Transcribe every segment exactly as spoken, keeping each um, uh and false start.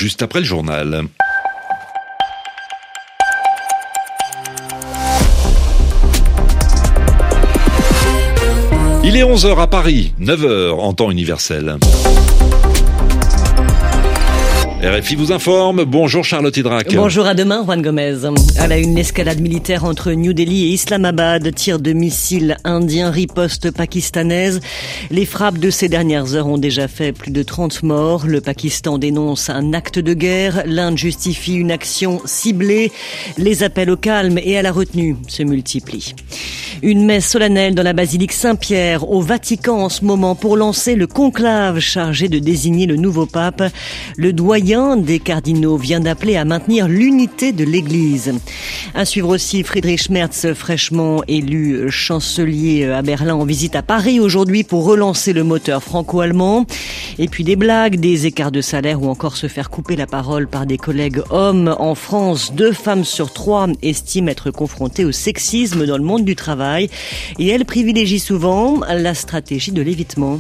juste après le journal. Il est onze heures à Paris, neuf heures en temps universel. R F I vous informe. Bonjour Charlotte Hydrac. Bonjour, à demain Juan Gomez. À la une, l'escalade militaire entre New Delhi et Islamabad, tir de missiles indiens, riposte pakistanaise. Les frappes de ces dernières heures ont déjà fait plus de trente morts. Le Pakistan dénonce un acte de guerre. L'Inde justifie une action ciblée. Les appels au calme et à la retenue se multiplient. Une messe solennelle dans la basilique Saint-Pierre au Vatican en ce moment pour lancer le conclave chargé de désigner le nouveau pape. Le doyen des cardinaux vient d'appeler à maintenir l'unité de l'Église. À suivre aussi Friedrich Merz, fraîchement élu chancelier à Berlin, en visite à Paris aujourd'hui pour relancer le moteur franco-allemand. Et puis des blagues, des écarts de salaire ou encore se faire couper la parole par des collègues hommes. En France, deux femmes sur trois estiment être confrontées au sexisme dans le monde du travail et elles privilégient souvent la stratégie de l'évitement.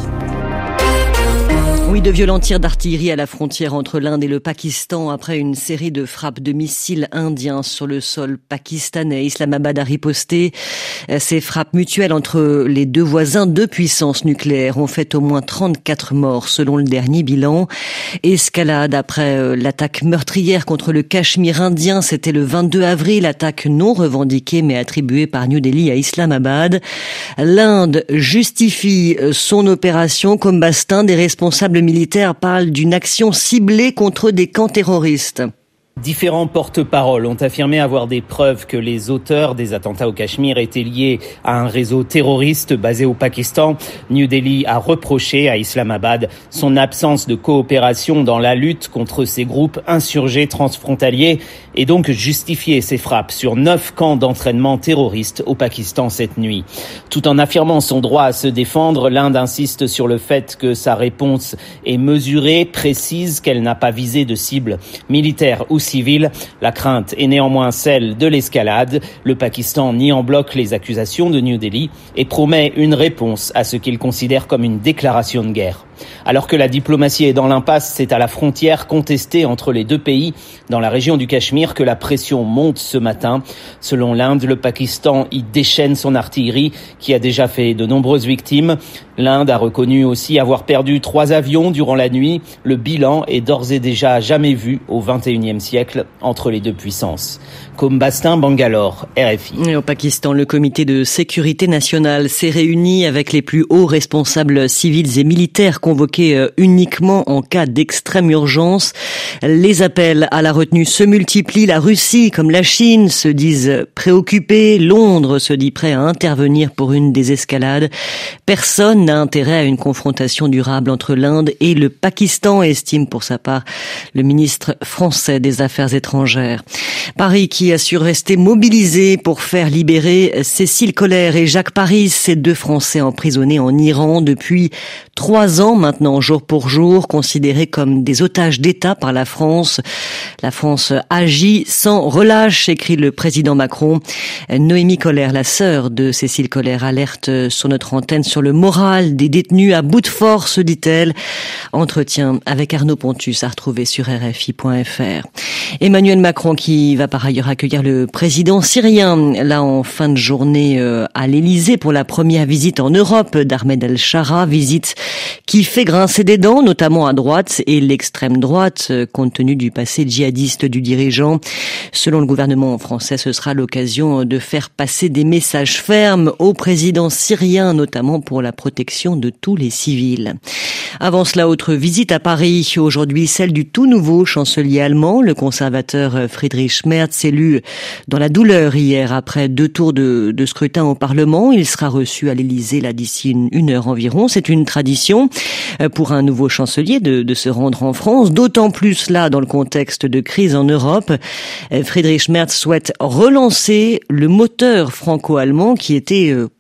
Oui, de violents tirs d'artillerie à la frontière entre l'Inde et le Pakistan après une série de frappes de missiles indiens sur le sol pakistanais. Islamabad a riposté. Ces frappes mutuelles entre les deux voisins, deux puissances nucléaires, ont fait au moins trente-quatre morts selon le dernier bilan. Escalade après l'attaque meurtrière contre le Cachemire indien. C'était le vingt-deux avril, attaque non revendiquée mais attribuée par New Delhi à Islamabad. L'Inde justifie son opération comme bastin des responsables militaires parlent d'une action ciblée contre des camps terroristes. Différents porte-paroles ont affirmé avoir des preuves que les auteurs des attentats au Cachemire étaient liés à un réseau terroriste basé au Pakistan. New Delhi a reproché à Islamabad son absence de coopération dans la lutte contre ces groupes insurgés transfrontaliers et donc justifié ses frappes sur neuf camps d'entraînement terroristes au Pakistan cette nuit. Tout en affirmant son droit à se défendre, l'Inde insiste sur le fait que sa réponse est mesurée, précise, qu'elle n'a pas visé de cible militaire ou civile. La crainte est néanmoins celle de l'escalade. Le Pakistan nie en bloc les accusations de New Delhi et promet une réponse à ce qu'il considère comme une déclaration de guerre. Alors que la diplomatie est dans l'impasse, c'est à la frontière contestée entre les deux pays, dans la région du Cachemire, que la pression monte ce matin. Selon l'Inde, le Pakistan y déchaîne son artillerie, qui a déjà fait de nombreuses victimes. L'Inde a reconnu aussi avoir perdu trois avions durant la nuit. Le bilan est d'ores et déjà jamais vu au vingt et unième siècle entre les deux puissances. Combastin, Bangalore, R F I. Et au Pakistan, le comité de sécurité nationale s'est réuni avec les plus hauts responsables civils et militaires convoqués uniquement en cas d'extrême urgence. Les appels à la retenue se multiplient. La Russie, comme la Chine, se disent préoccupés. Londres se dit prêt à intervenir pour une désescalade. Personne n'a intérêt à une confrontation durable entre l'Inde et le Pakistan, estime pour sa part le ministre français des Affaires étrangères. Paris qui a su rester mobilisé pour faire libérer Cécile Collère et Jacques Paris, ces deux Français emprisonnés en Iran depuis trois ans maintenant, jour pour jour, considérés comme des otages d'État par la France. La France agit sans relâche, écrit le président Macron. Noémie Collère, la sœur de Cécile Collère, alerte sur notre antenne sur le moral des détenus à bout de force, dit-elle. Entretien avec Arnaud Pontus à retrouver sur R F I point F R. Emmanuel Macron qui va par ailleurs accueillir le président syrien, là en fin de journée à l'Élysée pour la première visite en Europe d'Ahmed El-Shara, visite qui fait grincer des dents, notamment à droite et l'extrême droite, compte tenu du passé djihadiste du dirigeant. Selon le gouvernement français, ce sera l'occasion de faire passer des messages fermes au président syrien, notamment pour la protection de tous les civils. Avant cela, autre visite à Paris, aujourd'hui celle du tout nouveau chancelier allemand, le conservateur Friedrich Merz, élu dans la douleur hier après deux tours de, de scrutin au Parlement. Il sera reçu à l'Élysée là d'ici une, une heure environ. C'est une tradition pour un nouveau chancelier de, de se rendre en France, d'autant plus là dans le contexte de crise en Europe. Friedrich Merz souhaite relancer le moteur franco-allemand qui était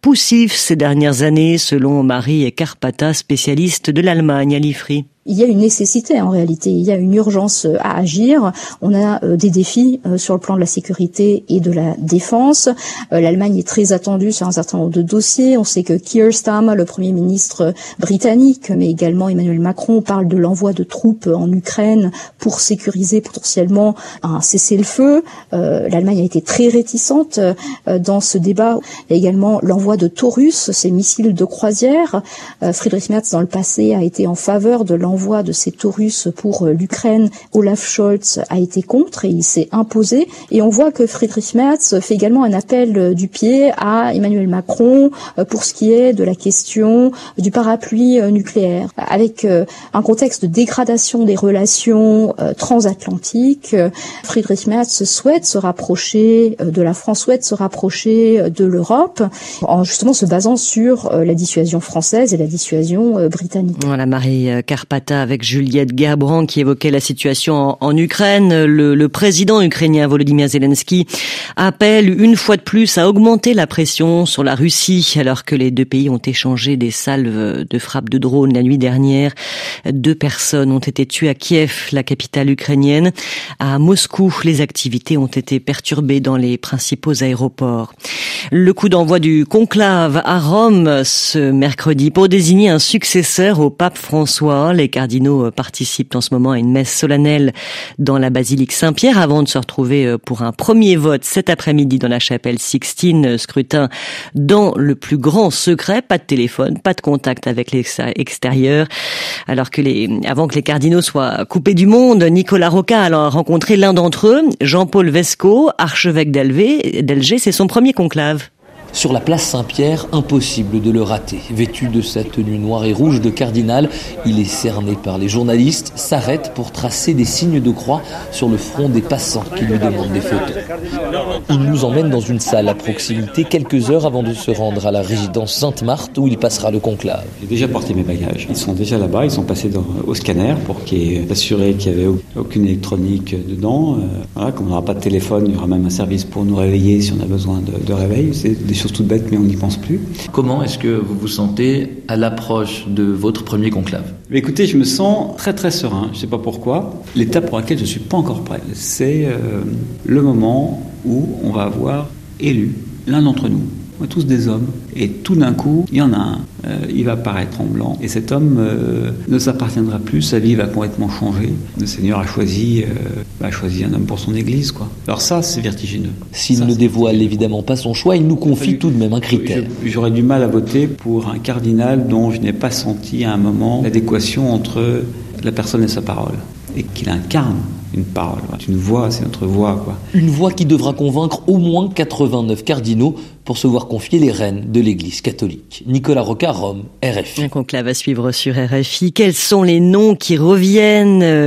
poussif ces dernières années, selon Marie Carpata, spécialiste de l'Allemagne à l'I F R I. Il y a une nécessité en réalité, il y a une urgence à agir. On a euh, des défis euh, sur le plan de la sécurité et de la défense. Euh, L'Allemagne est très attendue sur un certain nombre de dossiers. On sait que Keir Starmer, le Premier ministre britannique, mais également Emmanuel Macron, parle de l'envoi de troupes en Ukraine pour sécuriser potentiellement un cessez-le-feu. Euh, L'Allemagne a été très réticente euh, dans ce débat. Il y a également l'envoi de Taurus, ces missiles de croisière. Euh, Friedrich Merz, dans le passé, a été en faveur de l'envoi L'envoi de ces Taurus pour l'Ukraine. Olaf Scholz a été contre et il s'est imposé. Et on voit que Friedrich Merz fait également un appel du pied à Emmanuel Macron pour ce qui est de la question du parapluie nucléaire. Avec un contexte de dégradation des relations transatlantiques, Friedrich Merz souhaite se rapprocher de la France, souhaite se rapprocher de l'Europe, en justement se basant sur la dissuasion française et la dissuasion britannique. Voilà, Marie Carpata avec Juliette Gerbrand qui évoquait la situation en, en Ukraine. Le, le président ukrainien Volodymyr Zelensky appelle une fois de plus à augmenter la pression sur la Russie alors que les deux pays ont échangé des salves de frappes de drones la nuit dernière. Deux personnes ont été tuées à Kiev, la capitale ukrainienne. À Moscou, les activités ont été perturbées dans les principaux aéroports. Le coup d'envoi du conclave à Rome ce mercredi pour désigner un successeur au pape François. Les cardinaux participent en ce moment à une messe solennelle dans la basilique Saint-Pierre avant de se retrouver pour un premier vote cet après-midi dans la chapelle Sixtine. Scrutin dans le plus grand secret, pas de téléphone, pas de contact avec l'extérieur. Alors que les, avant que les cardinaux soient coupés du monde, Nicolas Rocca a rencontré l'un d'entre eux, Jean-Paul Vesco, archevêque d'Alger. C'est son premier conclave. Sur la place Saint-Pierre, impossible de le rater. Vêtu de sa tenue noire et rouge de cardinal, il est cerné par les journalistes, s'arrête pour tracer des signes de croix sur le front des passants qui lui demandent des photos. Il nous emmène dans une salle à proximité quelques heures avant de se rendre à la résidence Sainte-Marthe où il passera le conclave. J'ai déjà porté mes bagages. Ils sont déjà là-bas, ils sont passés dans, au scanner pour qu'il y s'assurer qu'il n'y avait aucune électronique dedans. Euh, voilà, comme on n'aura pas de téléphone, il y aura même un service pour nous réveiller si on a besoin de, de réveil. C'est des choses toutes bêtes, mais on n'y pense plus. Comment est-ce que vous vous sentez à l'approche de votre premier conclave ? Mais écoutez, je me sens très très serein. Je ne sais pas pourquoi. L'étape pour laquelle je ne suis pas encore prêt, c'est euh, le moment où on va avoir élu l'un d'entre nous. On est tous des hommes. Et tout d'un coup, il y en a un. Euh, il va paraître en blanc. Et cet homme euh, ne s'appartiendra plus. Sa vie va complètement changer. Le Seigneur a choisi, euh, a choisi un homme pour son Église, quoi. Alors ça, c'est vertigineux. S'il ça, ne c'est dévoile vertigineux. évidemment pas son choix, il nous confie je, tout de même un critère. Je, j'aurais du mal à voter pour un cardinal dont je n'ai pas senti à un moment l'adéquation entre la personne et sa parole. Et qu'il incarne une parole. C'est une voix, c'est notre voix, quoi. Une voix qui devra convaincre au moins quatre-vingt-neuf cardinaux pour se voir confier les rênes de l'Église catholique. Nicolas Rocca, Rome, R F I. Un conclave à suivre sur R F I. Quels sont les noms qui reviennent ?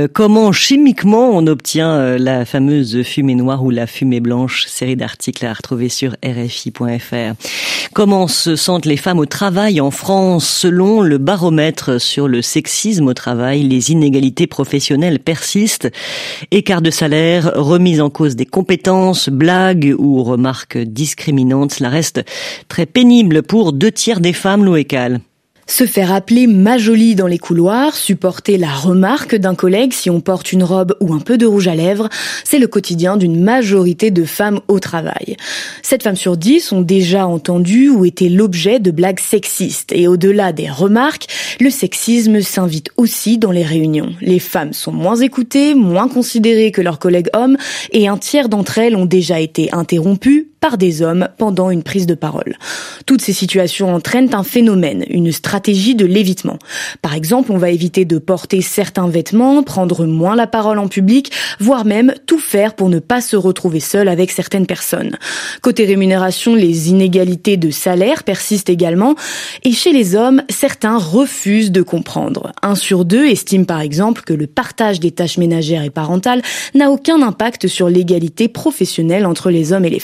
Comment chimiquement on obtient la fameuse fumée noire ou la fumée blanche ? Série d'articles à retrouver sur R F I point F R. Comment se sentent les femmes au travail en France ? Selon le baromètre sur le sexisme au travail, les inégalités professionnelles persistent. Écart de salaire, remise en cause des compétences, blagues ou remarques discriminantes, cela reste très pénible pour deux tiers des femmes, Loécal. Se faire appeler ma jolie dans les couloirs, supporter la remarque d'un collègue si on porte une robe ou un peu de rouge à lèvres, c'est le quotidien d'une majorité de femmes au travail. sept femmes sur dix ont déjà entendu ou été l'objet de blagues sexistes. Et au-delà des remarques, le sexisme s'invite aussi dans les réunions. Les femmes sont moins écoutées, moins considérées que leurs collègues hommes, et un tiers d'entre elles ont déjà été interrompues par des hommes pendant une prise de parole. Toutes ces situations entraînent un phénomène, une stratégie de l'évitement. Par exemple, on va éviter de porter certains vêtements, prendre moins la parole en public, voire même tout faire pour ne pas se retrouver seul avec certaines personnes. Côté rémunération, les inégalités de salaire persistent également, et chez les hommes, certains refusent de comprendre. Un sur deux estime par exemple que le partage des tâches ménagères et parentales n'a aucun impact sur l'égalité professionnelle entre les hommes et les femmes.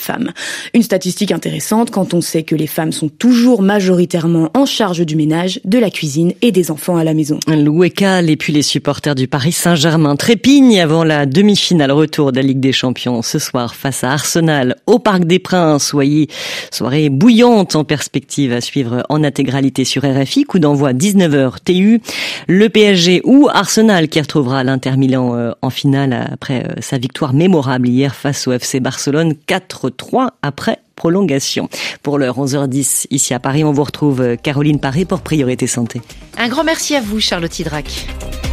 Une statistique intéressante quand on sait que les femmes sont toujours majoritairement en charge du ménage, de la cuisine et des enfants à la maison. Louis Cal et puis les supporters du Paris Saint-Germain trépignent avant la demi-finale retour de la Ligue des Champions ce soir face à Arsenal au Parc des Princes. Soyez soirée bouillante en perspective à suivre en intégralité sur R F I. Coup d'envoi dix-neuf heures T U. Le P S G ou Arsenal qui retrouvera l'Inter Milan en finale après sa victoire mémorable hier face au F C Barcelone quatre trois après prolongation. Pour l'heure onze heures dix ici à Paris, on vous retrouve Caroline Paré pour Priorité Santé. Un grand merci à vous Charlotte Hydrac.